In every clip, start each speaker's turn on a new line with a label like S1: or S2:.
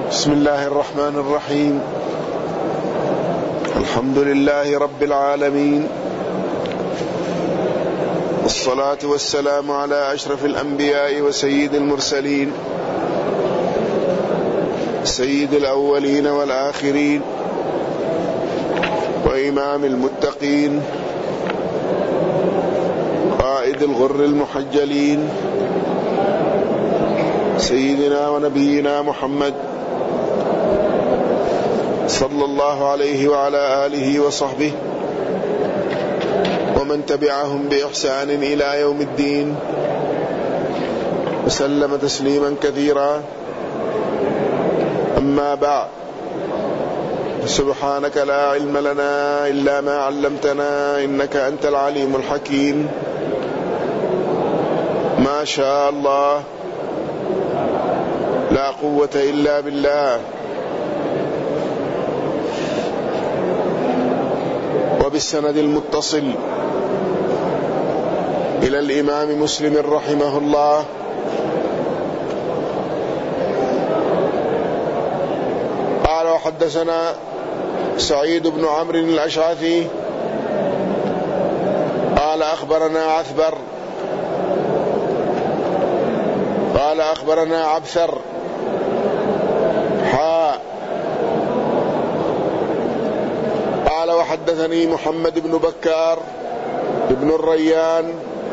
S1: بسم الله الرحمن الرحيم. الحمد لله رب العالمين، والصلاة والسلام على أشرف الأنبياء وسيد المرسلين، سيد الأولين والآخرين، وإمام المتقين، قائد الغر المحجلين، سيدنا ونبينا محمد صلى الله عليه وعلى آله وصحبه ومن تبعهم بإحسان إلى يوم الدين، وسلم تسليما كثيرا. أما بعد، سبحانك لا علم لنا إلا ما علمتنا إنك أنت العليم الحكيم. ما شاء الله، لا قوة إلا بالله. وبالسند المتصل إلى الإمام مسلم رحمه الله قال: وحدثنا سعيد بن عمرو الأشعثي قال: أخبرنا عثبر قال: أخبرنا عبثر قال: وحدثني محمد بن بكار بن الريان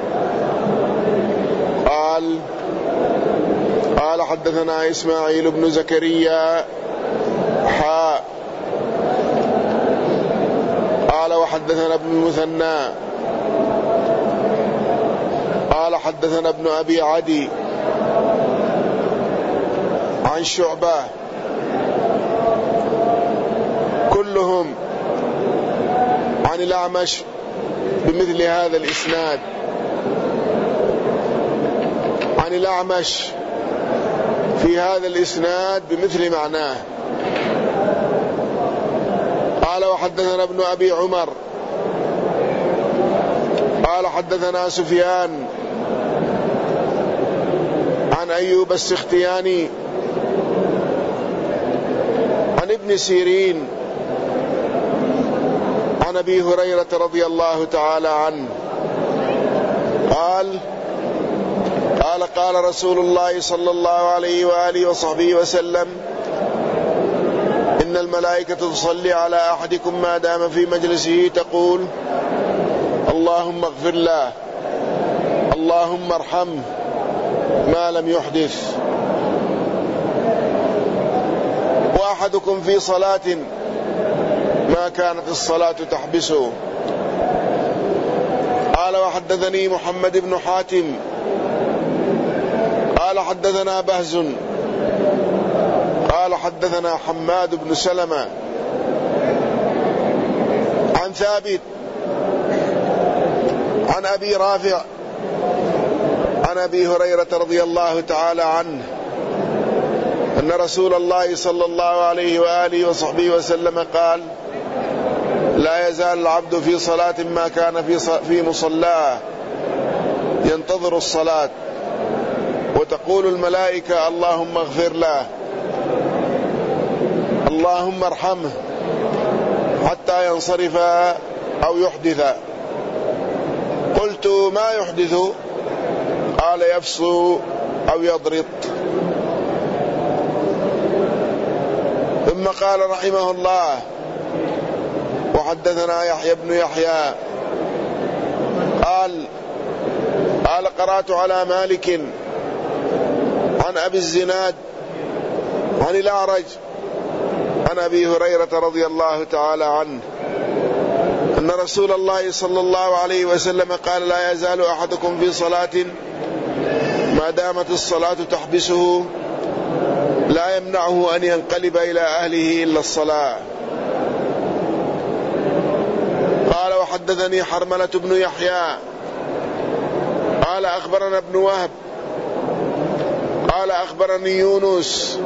S1: قال: حدثنا إسماعيل بن زكريا قال: وحدثنا ابن المثنى قال: حدثنا ابن أبي عدي عن شعبة، كلهم عن الأعمش بمثل هذا الإسناد، عن الأعمش في هذا الإسناد بمثل معناه. قال: وحدثنا ابن أبي عمر قال: حدثنا سفيان عن أيوب السختياني عن ابن سيرين عن أبي هريرة رضي الله تعالى عنه قال رسول الله صلى الله عليه وآله وصحبه وسلم: إن الملائكة تصلي على أحدكم ما دام في مجلسه تقول: اللهم اغفر له، اللهم ارحمه، ما لم يحدث. وأحدكم في صلاة ما كانت الصلاة تحبسه. قال: وحدثني محمد بن حاتم قال: حدثنا بهز قال: حدثنا حماد بن سلمة عن ثابت عن أبي رافع عن أبي هريرة رضي الله تعالى عنه أن رسول الله صلى الله عليه وآله وصحبه وسلم قال: لا يزال العبد في صلاة ما كان في مصلاه ينتظر الصلاة، وتقول الملائكة: اللهم اغفر له، اللهم ارحمه، حتى ينصرف أو يحدث. قلت: ما يحدث؟ قال: يفسو أو يضرط. ثم قال رحمه الله: وحدثنا يحيى بن يحيى قال: قرأت على مالك عن أبي الزناد عن الأعرج عن أبي هريرة رضي الله تعالى عنه أن رسول الله صلى الله عليه وسلم قال: لا يزال أحدكم في صلاة ما دامت الصلاة تحبسه لا يمنعه أن ينقلب إلى أهله إلا الصلاة. قال: وحدثني حرملة بن يحيى قال: أخبرنا ابن وهب قال: أخبرني يونس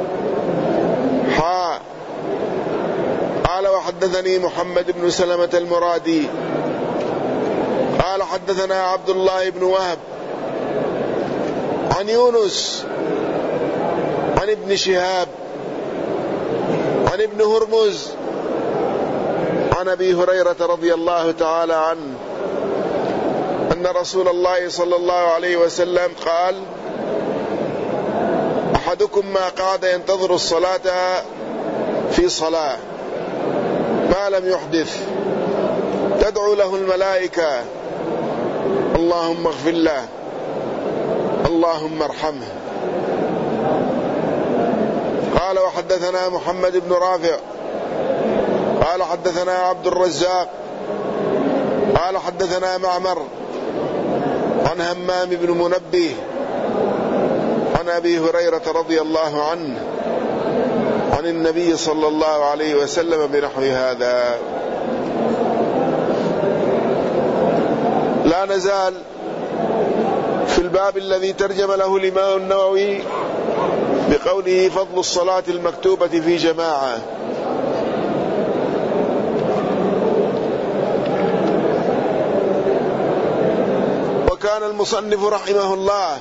S1: قال: وحدثني محمد بن سلمة المرادي قال: حدثنا عبد الله بن وهب عن يونس عن ابن شهاب عن ابن هرمز عن أبي هريرة رضي الله تعالى عنه أن رسول الله صلى الله عليه وسلم قال: أحدكم ما قعد ينتظر الصلاة في صلاة ما لم يحدث تدعو له الملائكة: اللهم اغفر له، اللهم ارحمه. قال: وحدثنا محمد بن رافع قال حدثنا عبد الرزاق قال حدثنا معمر عن همام بن منبه عن أبي هريرة رضي الله عنه عن النبي صلى الله عليه وسلم بنحو هذا. لا نزال في الباب الذي ترجم له الإمام النووي بقوله: فضل الصلاة المكتوبة في جماعة. وكان المصنف رحمه الله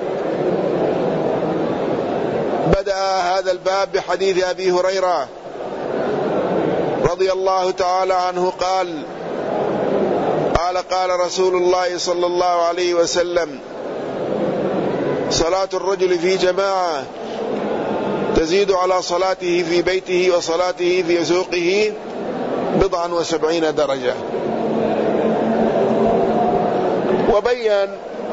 S1: بدأ هذا الباب بحديث أبي هريرة رضي الله تعالى عنه قال: قال رسول الله صلى الله عليه وسلم: صلاة الرجل في جماعة تزيد على صلاته في بيته وصلاته في سوقه 70 درجة. وبين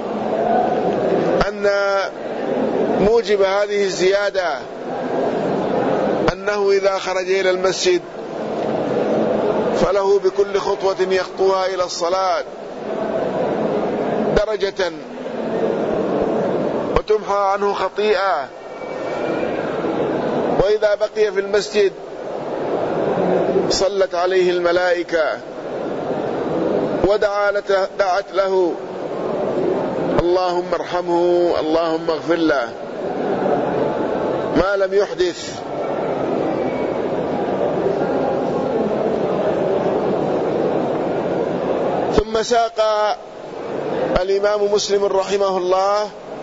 S1: أن موجب هذه الزيادة أنه إذا خرج إلى المسجد فله بكل خطوة يخطوها إلى الصلاة درجة وتمحى عنه خطيئة، وإذا بقي في المسجد صلت عليه الملائكة ودعت له: اللهم ارحمه، اللهم اغفر له، ما لم يحدث. ثم ساق الإمام مسلم رحمه الله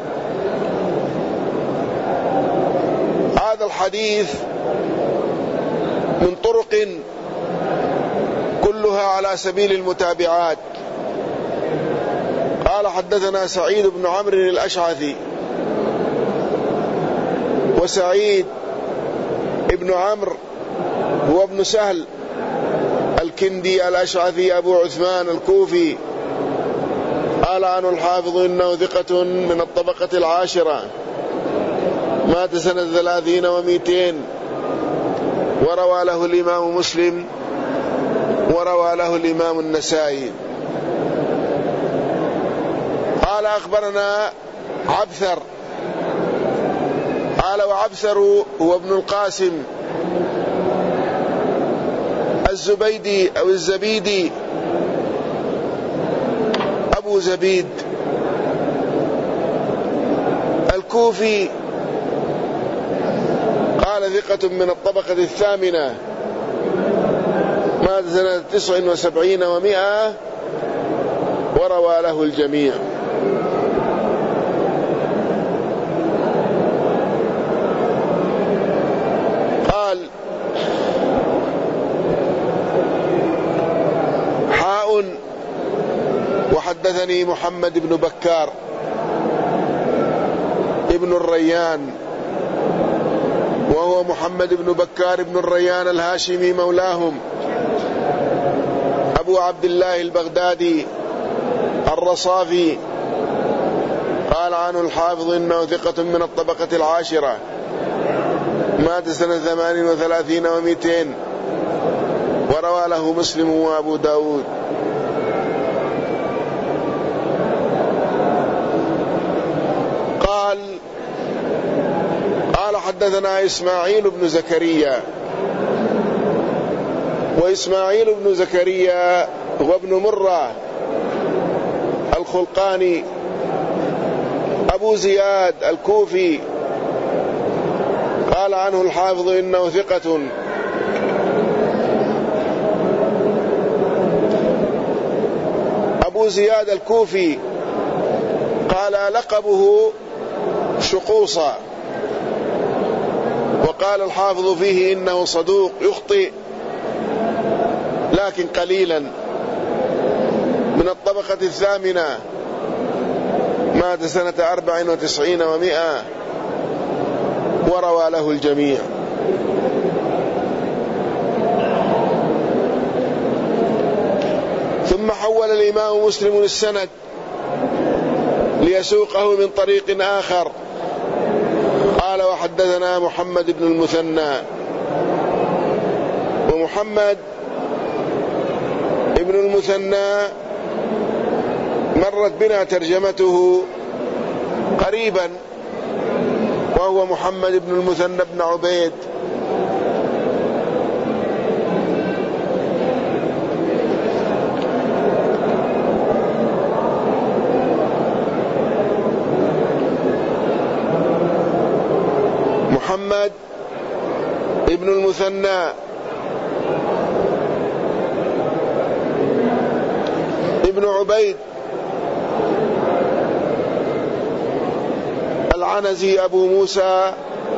S1: هذا الحديث من طرق كلها على سبيل المتابعات. قال: حدثنا سعيد بن عمرو الأشعثي، وسعيد ابن عمرو هو ابن سهل الكندي الأشعثي أبو عثمان الكوفي. قال عنه الحافظ إنه ثقة من الطبقة العاشرة، مات سنة 30 و200، وروى له الإمام مسلم وروى له الإمام النسائي. قال: أخبرنا عبثر. قال: وعبثر هو ابن القاسم الزبيدي أو الزبيدي أبو زبيد الكوفي. قال: ثقة من الطبقة الثامنة، مات سنة 79 و100، وروى له الجميع. قال: وحدثني محمد بن بكار ابن الريان، وهو محمد بن بكار بن الريان الهاشمي مولاهم أبو عبد الله البغدادي الرصافي. قال عنه الحافظ إنه ثقة من الطبقة العاشرة، مات سنة 38 و200، وروى له مسلم وأبو داود. قال حدثنا إسماعيل بن زكريا، وإسماعيل بن زكريا هو ابن مرة الخلقاني أبو زياد الكوفي. قال عنه الحافظ إنه ثقة. أبو زياد الكوفي قال لقبه شقوصا، وقال قال الحافظ فيه إنه صدوق يخطئ لكن قليلا، من الطبقة الثامنة، مات سنة 94 و100، وروى له الجميع. ثم حول الإمام مسلم السند ليسوقه من طريق آخر، قال وحدثنا محمد بن المثنى. ومحمد بن المثنى مرت بنا ترجمته قريبا، وهو محمد بن المثنى بن عبيد. محمد ابن المثنى ابن عبيد العنزي أبو موسى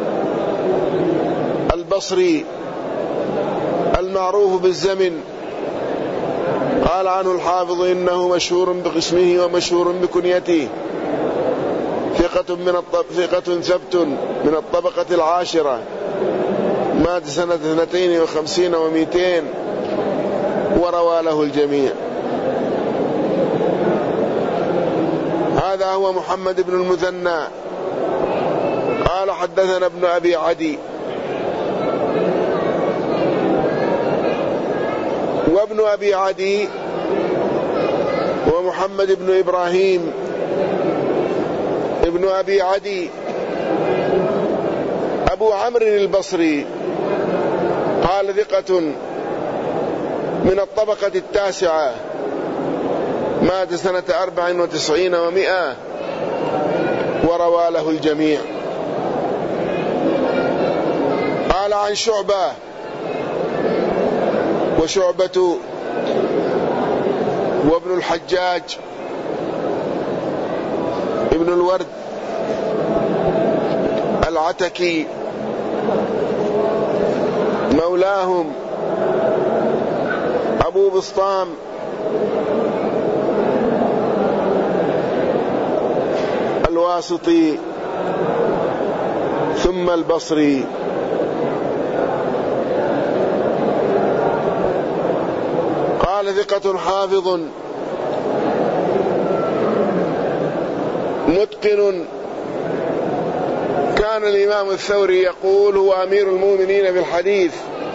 S1: البصري المعروف بالزمن. قال عنه الحافظ إنه مشهور بقسمه ومشهور بكنيته، ثقة ثبت من الطبقة العاشرة، مات سنة 52 و200، وروى له الجميع. هذا هو محمد بن المثنى. قال حدثنا ابن أبي عدي، وابن أبي عدي ومحمد بن إبراهيم ابن أبي عدي أبو عمرو البصري، قال ثقة من الطبقة التاسعة، مات سنة 94 و100، وروى له الجميع. قال عن شعبة، وشعبة وابن الحجاج ابن الورد العتكي مولاهم أبو بسطام الواسطي ثم البصري. قال ثقة حافظ متقن. كان الإمام الثوري يقول هو أمير المؤمنين في الحديث،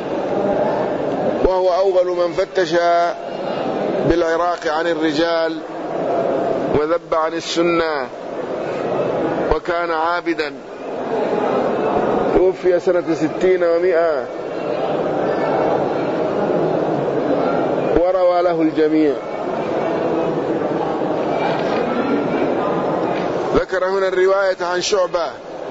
S1: وهو أول من فتش بالعراق عن الرجال وذب عن السنة، وكان عابدا، توفي سنة 60 و100، وروى له الجميع. ذكر هنا الرواية عن شعبة،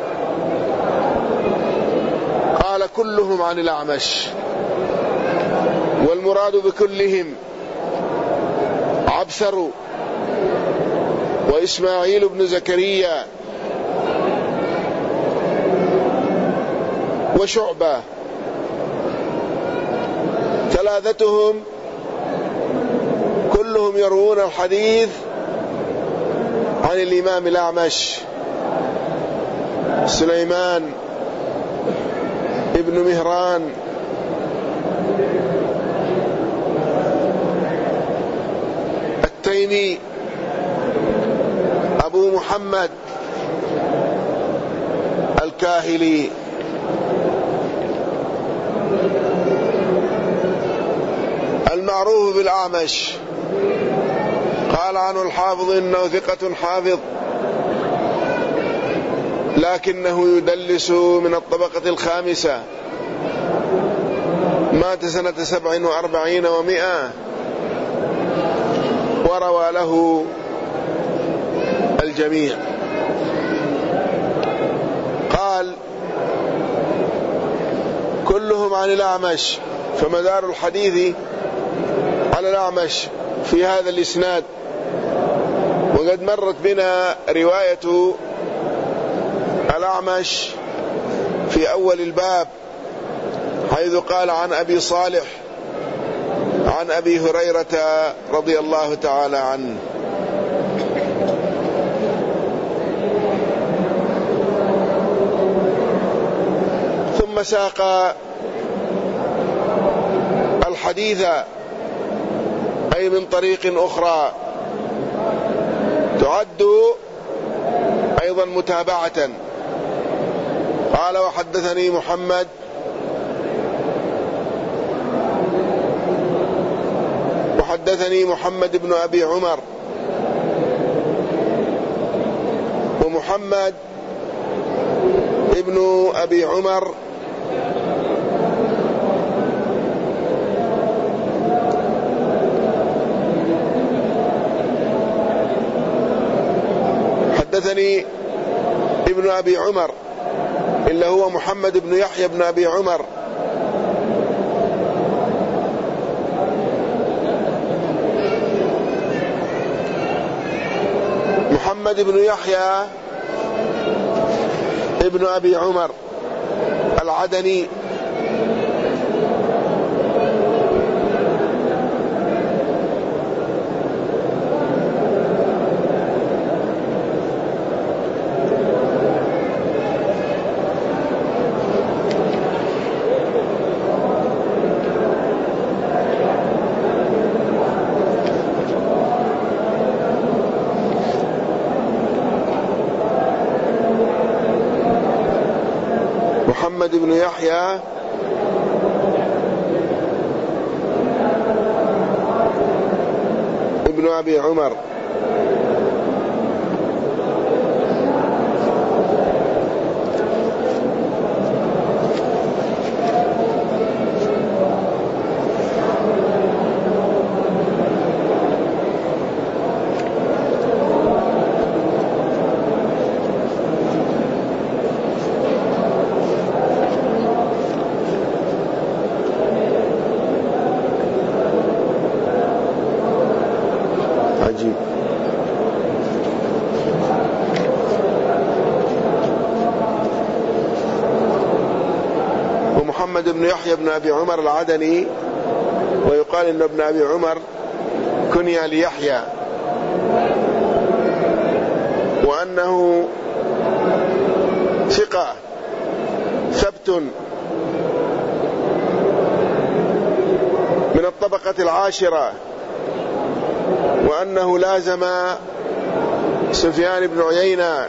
S1: قال كلهم عن الأعمش، والمراد بكلهم عبسر وإسماعيل بن زكريا وشعبة، ثلاثتهم كلهم يروون الحديث عن الإمام الأعمش سليمان ابن مهران التيمي أبو محمد الكاهلي. المعروف بالأعمش قال عنه الحافظ إنه ثقة حافظ، لكنه يدلس من الطبقة الخامسة، مات سنة 47 و100، وروى له الجميع. قال كلهم عن الأعمش، فمدار الحديث على الأعمش في هذا الإسناد. وقد مرت بنا رواية الأعمش في أول الباب، حيث قال عن أبي صالح عن أبي هريرة رضي الله تعالى عنه. ثم ساق الحديث أي من طريق أخرى تعد أيضا متابعة. قال: وحدثني محمد بن أبي عمر، ومحمد ابن أبي عمر حدثني ابن أبي عمر إلا هو محمد بن يحيى بن أبي عمر، محمد بن يحيى ابن أبي عمر العدني، محمد بن يحيى ابن أبي عمر عجيب. ومحمد بن يحيى بن أبي عمر العدني، ويقال إن ابن أبي عمر كني ليحيى، وأنه ثقة ثبت من الطبقة العاشرة، وأنه لازم سفيان بن عيينة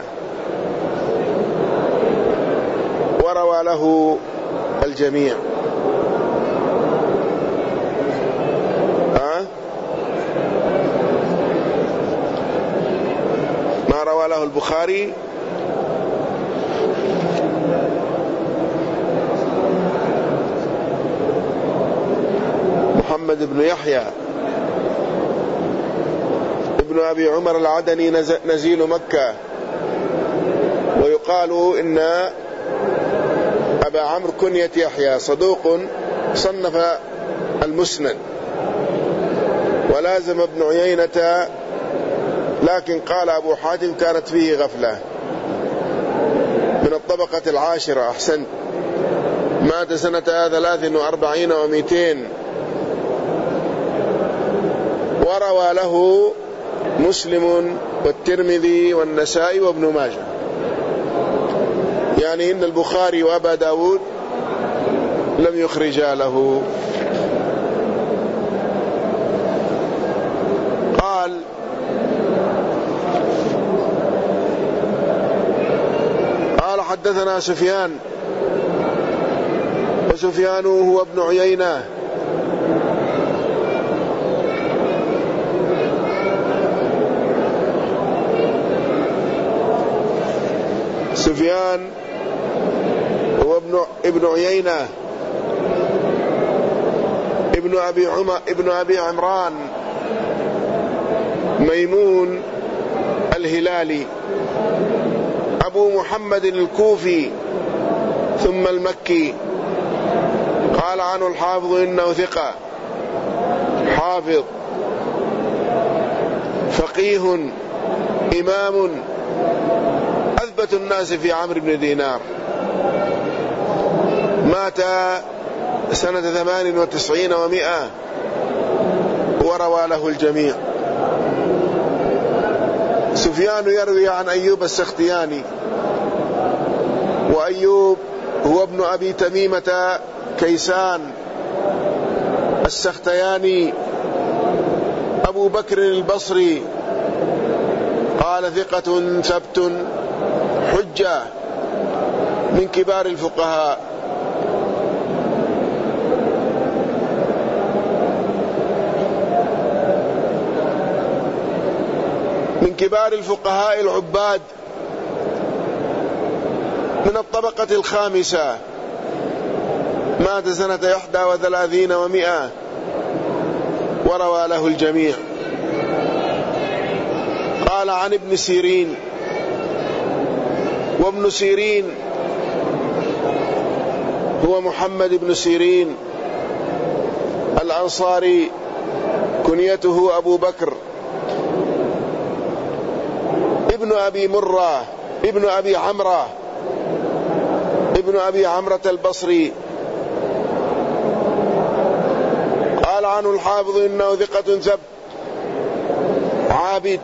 S1: وروى له الجميع. ما روى له البخاري محمد بن يحيى ابن أبي عمر العدني نزيل مكة، ويقال إن أبا عمرو كنية يحيى، صدوق صنف المسند، ولازم ابن عيينة، لكن قال أبو حاتم كانت فيه غفلة. من الطبقة العاشرة، أحسنت. مات سنة 43 و200، وروى له مسلم والترمذي والنسائي وابن ماجه، يعني إن البخاري وأبا داود لم يخرجا له. قال حدثنا سفيان، وسفيان هو ابن عيينة، سفيان هو ابن عيينة ابن أبي عمران ميمون الهلالي، أبو محمد الكوفي ثم المكي. قال عنه الحافظ إنه ثقة حافظ فقيه إمام، أثبت الناس في عمرو بن دينار، مات سنة 98 و100 وروى له الجميع. سفيان يروي عن أيوب السختياني، وأيوب هو ابن أبي تميمة كيسان السختياني أبو بكر البصري، قال ثقة ثبت حجة من كبار الفقهاء. من كبار الفقهاء العباد من الطبقة الخامسة، مات سنة 31 و100 وروى له الجميع. قال عن ابن سيرين، وابن سيرين هو محمد بن سيرين الأنصاري، كنيته أبو بكر، ابن أبي مرة ابن أبي عمرة ابن أبي عمرة البصري. قال عنه الحافظ إنه ثقة ثبت عابد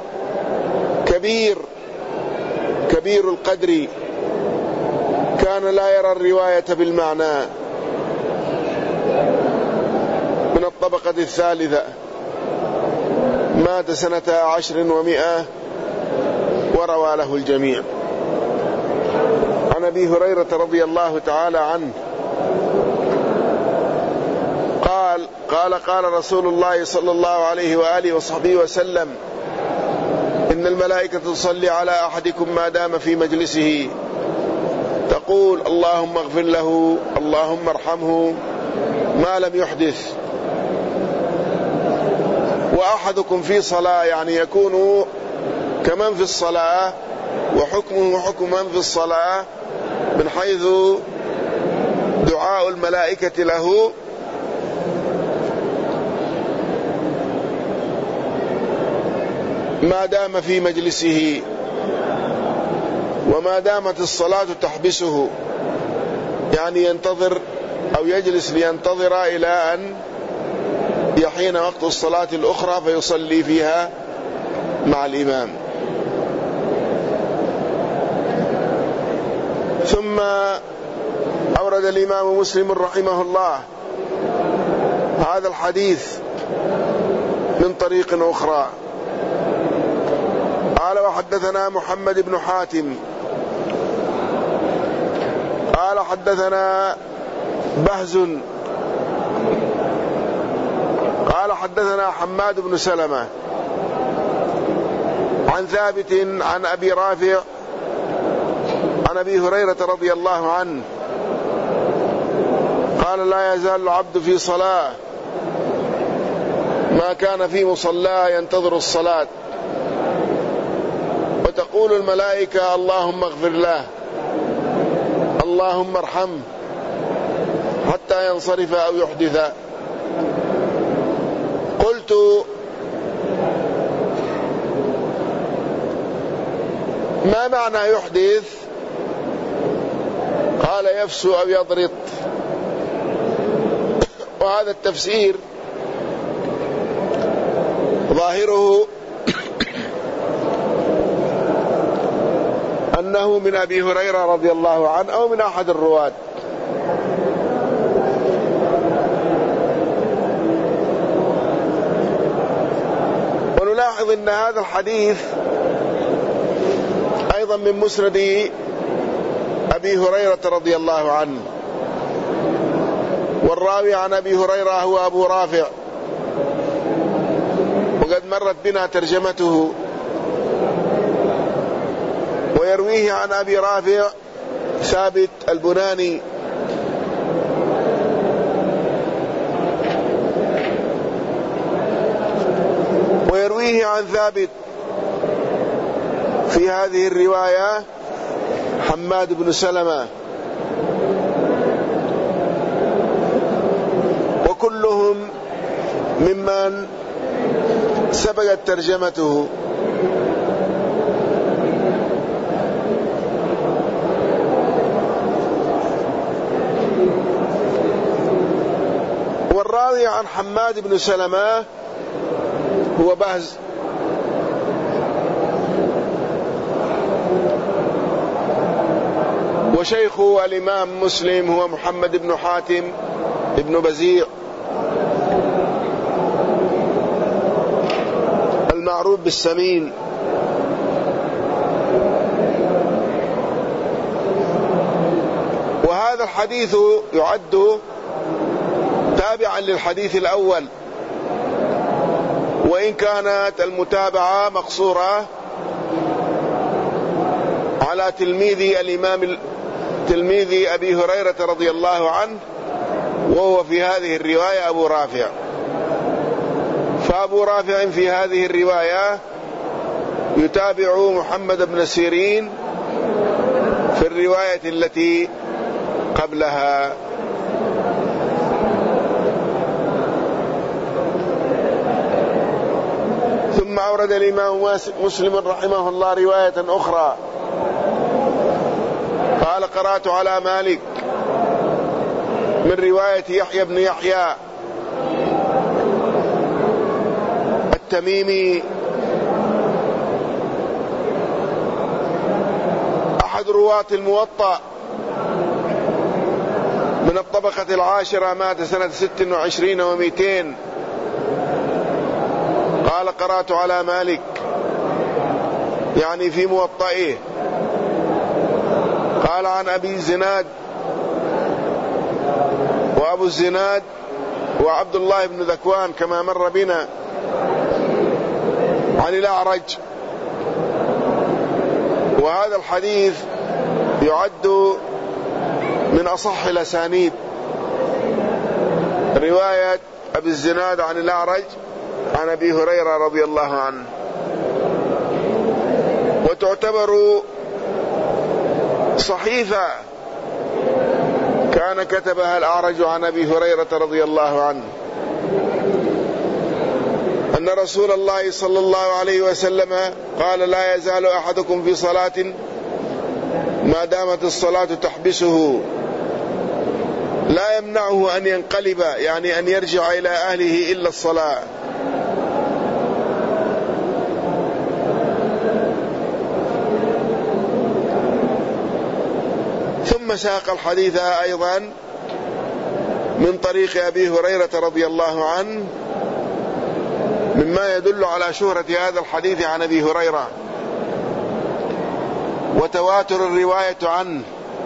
S1: كبير القدر، كان لا يرى الرواية بالمعنى، من الطبقة الثالثة، مات سنة 10 و100 وروى له الجميع. عن أبي هريرة رضي الله تعالى عنه قال رسول الله صلى الله عليه وآله وصحبه وسلم: إن الملائكة تصلي على أحدكم ما دام في مجلسه، تقول: اللهم اغفر له، اللهم ارحمه، ما لم يحدث. وأحدكم في صلاة، يعني يكون كمن في الصلاة، وحكمه حكم من في الصلاة، من حيث دعاء الملائكة له ما دام في مجلسه، وما دامت الصلاة تحبسه، يعني ينتظر أو يجلس لينتظر إلى أن يحين وقت الصلاة الأخرى فيصلي فيها مع الإمام. ثم أورد الإمام مسلم رحمه الله هذا الحديث من طريق أخرى. قال: وحدثنا محمد بن حاتم قال حدثنا بهز قال حدثنا حماد بن سلمة عن ثابت عن أبي رافع عن أبي هريرة رضي الله عنه قال: لا يزال العبد في صلاة ما كان في مصلاه ينتظر الصلاة، وتقول الملائكة: اللهم اغفر له، اللهم ارحمه، حتى ينصرف أو يحدث. قلت: ما معنى يحدث؟ قال: يفسو أو يضرط. وهذا التفسير ظاهره أنه من أبي هريرة رضي الله عنه أو من أحد الرواة. ونلاحظ أن هذا الحديث أيضا من مسند أبي هريرة رضي الله عنه، والراوي عن أبي هريرة هو أبو رافع، وقد مرت بنا ترجمته. ويرويه عن أبي رافع ثابت البناني، ويرويه عن ثابت في هذه الرواية حماد بن سلمة، وكلهم ممن سبقت ترجمته. والراوي عن حماد بن سلمة هو بهز، وشيخه الإمام مسلم هو محمد بن حاتم بن بزيع المعروف بالسمين. وهذا الحديث يعد تابعا للحديث الأول، وإن كانت المتابعة مقصورة على تلميذ أبي هريرة رضي الله عنه، وهو في هذه الرواية أبو رافع. فأبو رافع في هذه الرواية يتابع محمد بن سيرين في الرواية التي قبلها. ثم أورد الإمام مسلم رحمه الله رواية أخرى قال: قرأت على مالك من رواية يحيى بن يحيى التميمي أحد رواة الموطأ من الطبقة العاشرة، مات سنة 26 و200. قال: قرأت على مالك، يعني في موطئه. قال: عن أبي الزناد، وأبو الزناد وعبد الله بن ذكوان كما مر بنا، عن الأعرج. وهذا الحديث يعد من أصح الأسانيد، رواية أبي الزناد عن الأعرج عن أبي هريرة رضي الله عنه، وتعتبر صحيفة كان كتبها الأعرج عن أبي هريرة رضي الله عنه أن رسول الله صلى الله عليه وسلم قال: لا يزال أحدكم في صلاة ما دامت الصلاة تحبسه لا يمنعه أن ينقلب، يعني أن يرجع إلى أهله إلا الصلاة. ثم ساق الحديث أيضا من طريق أبي هريرة رضي الله عنه، مما يدل على شهرة هذا الحديث عن أبي هريرة وتواتر الرواية عنه.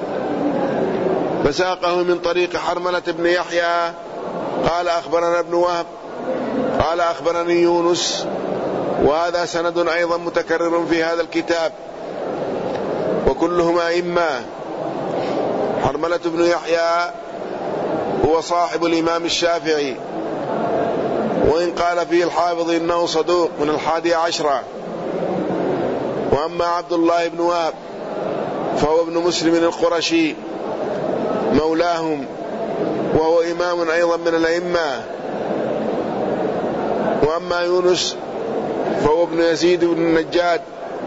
S1: فساقه من طريق حرملة بن يحيى قال: أخبرنا ابن وهب قال: أخبرني يونس. وهذا سند أيضا متكرر في هذا الكتاب، وكلهما أئمة. حرملة بن يحيى هو صاحب الإمام الشافعي، وإن قال فيه الحافظ إنه صدوق من 11. وأما عبد الله بن وهب فهو ابن مسلم القرشي مولاهم، وهو إمام أيضا من الأئمة. وأما يونس فهو ابن يزيد بن النجاد.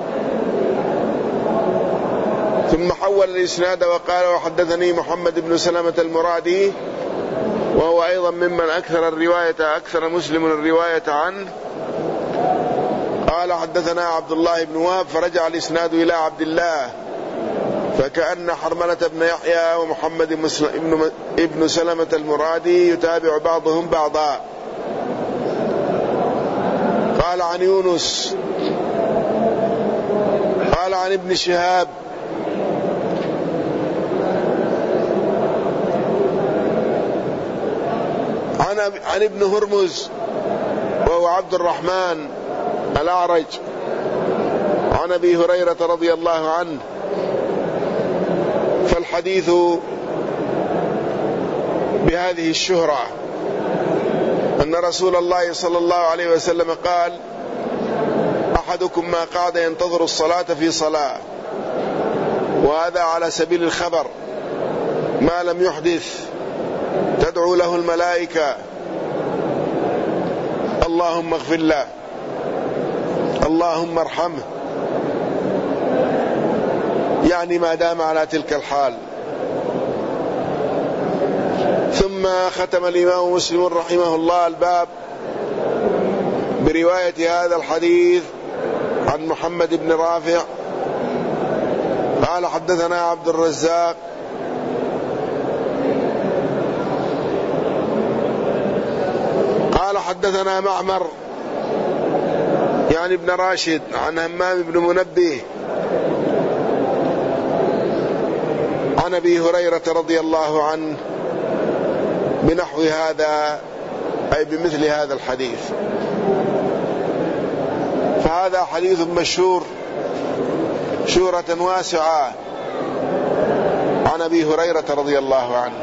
S1: ثم حول الإسناد وقال: وحدثني محمد بن سلمة المرادي، وهو أيضا ممن أكثر مسلم الرواية عنه. قال: حدثنا عبد الله بن وهب، فرجع الإسناد إلى عبد الله، فكأن حرملة بن يحيى ومحمد ابن سلمة المرادي يتابع بعضهم بعضا. قال: عن يونس قال: عن ابن شهاب عن ابن هرمز وهو عبد الرحمن الأعرج عن أبي هريرة رضي الله عنه. فالحديث بهذه الشهرة أن رسول الله صلى الله عليه وسلم قال: أحدكم ما قعد ينتظر الصلاة في صلاة، وهذا على سبيل الخبر، ما لم يحدث، تدعو له الملائكة: اللهم اغفر له، اللهم ارحمه، يعني ما دام على تلك الحال. ثم ثم ختم الإمام مسلم رحمه الله الباب برواية هذا الحديث عن محمد بن رافع قال حدثنا عبد الرزاق قال حدثنا معمر يعني ابن راشد عن همام بن منبه عن أبي هريرة رضي الله عنه بنحو هذا أي بمثل هذا الحديث. فهذا حديث مشهور شهرة واسعة عن أبي هريرة رضي الله عنه.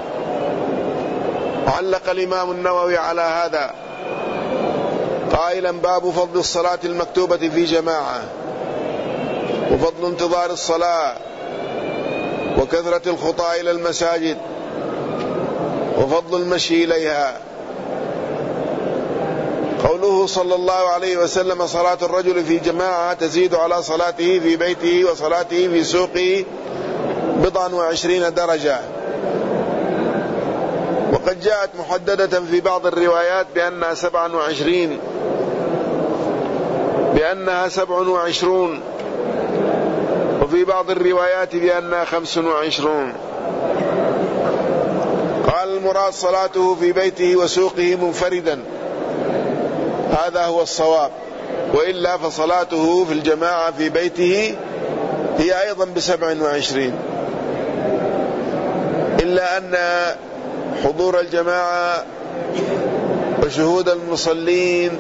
S1: علق الإمام النووي على هذا قائلا باب فضل الصلاة المكتوبة في جماعة وفضل انتظار الصلاة وكثرة الخطى إلى المساجد وفضل المشي إليها. قوله صلى الله عليه وسلم صلاة الرجل في جماعة تزيد على صلاته في بيته وصلاته في سوقه 20 درجة. وقد جاءت محددة في بعض الروايات بأنها 27 وفي بعض الروايات بأنها 25. قال المراد صلاته في بيته وسوقه منفردا، هذا هو الصواب، وإلا فصلاته في الجماعة في بيته هي أيضا 27، إلا أن حضور الجماعة وشهود المصلين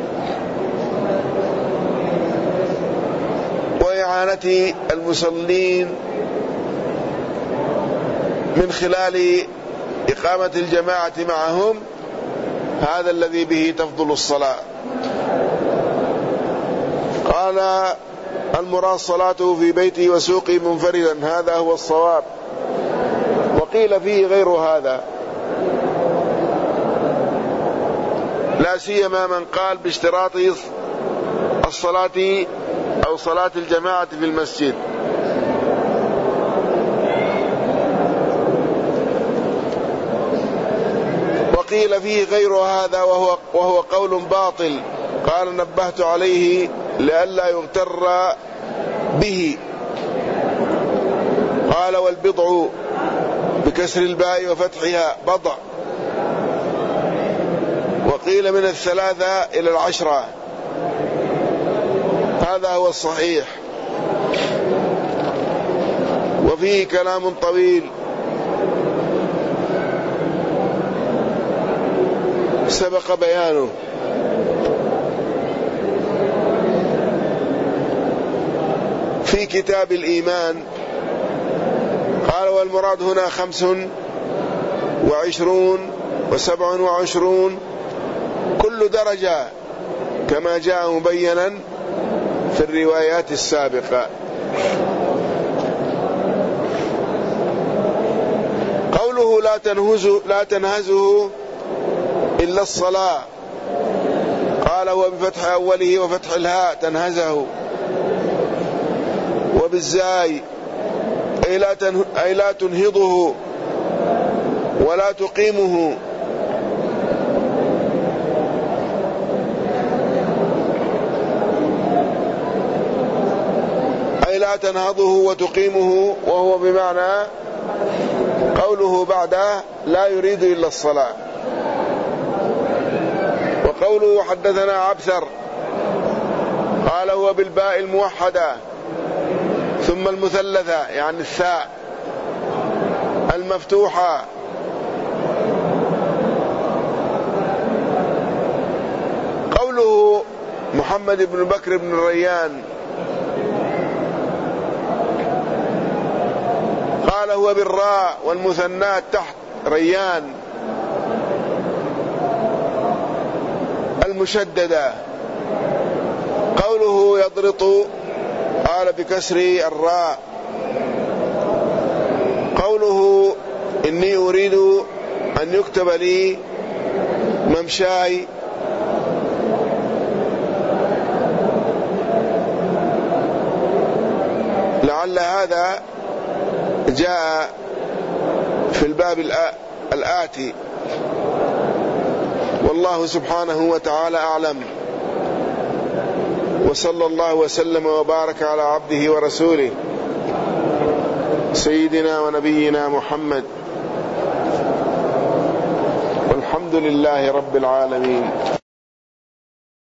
S1: وإعانة المصلين من خلال إقامة الجماعة معهم هذا الذي به تفضل الصلاة. قال المراد صلاته في بيته وسوقه منفردا، هذا هو الصواب، وقيل فيه غير هذا، لا سيما من قال باشتراط الصلاة أو صلاة الجماعة في المسجد. وقيل فيه غير هذا وهو قول باطل، قال نبهت عليه لئلا يغتر به. قال والبضع بكسر الباء وفتحها بضع، وقيل من 3 إلى 10، هذا هو الصحيح. وفيه كلام طويل سبق بيانه. في كتاب الإيمان قال والمراد هنا 25 و27 كل درجة كما جاء مبينا في الروايات السابقة. قوله لا تنهزه إلا الصلاة، قال هو بفتح أوله وفتح الهاء تنهزه، وبالزاي أي لا تنهضه ولا تقيمه، أي لا تنهضه وتقيمه، وهو بمعنى قوله بعده لا يريد إلا الصلاة. وقوله حدثنا عبثر قال هو بالباء الموحدة ثم المثلثة يعني الثاء المفتوحة. قوله محمد بن بكر بن الريان قال هو بالراء والمثنات تحت ريان المشددة. قوله يضرط قال بكسر الراء. قوله إني أريد أن يكتب لي ممشاي لعل هذا جاء في الباب الآتي والله سبحانه وتعالى أعلم. وصلى الله وسلم وبارك على عبده ورسوله سيدنا ونبينا محمد، والحمد لله رب العالمين.